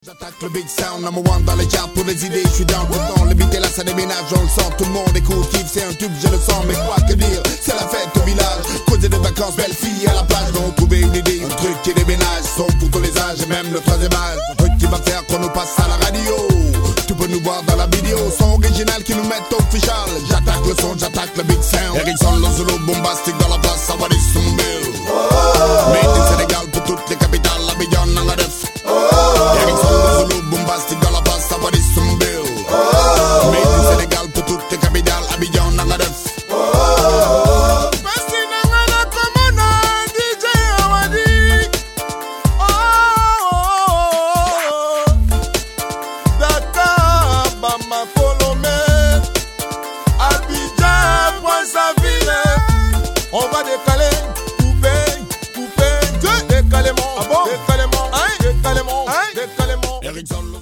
J'attaque le big sound, number one dans les charts pour les idées, je suis down tout le temps, le beat et là ça déménage, on le sent, tout le monde écoute, kiffe, c'est un tube, je le sens, mais quoi que dire, c'est la fête au village, causer de vacances, belle fille à la plage, donc trouver une idée, un truc qui déménage, son pour tous les âges et même le troisième âge, un truc qui va faire qu'on nous passe à la radio, tu peux nous voir dans la vidéo, son original qui nous met official, j'attaque le son, j'attaque le big sound, Ericsson, Lonzolo, bombastique dans la place, ça va des sombres, made in Sénégal pour toutes les capitales, Abidjan, Nangadef. Bombastique dans la basse, ça va des sombres. Made in Sénégal pour toutes les capitales, Abidjan, Nangadef. Dakar, Bamako, Lomé, Abidjan, Brazzaville. On va décaler, couper, décalement, décalement, décalement, décalement.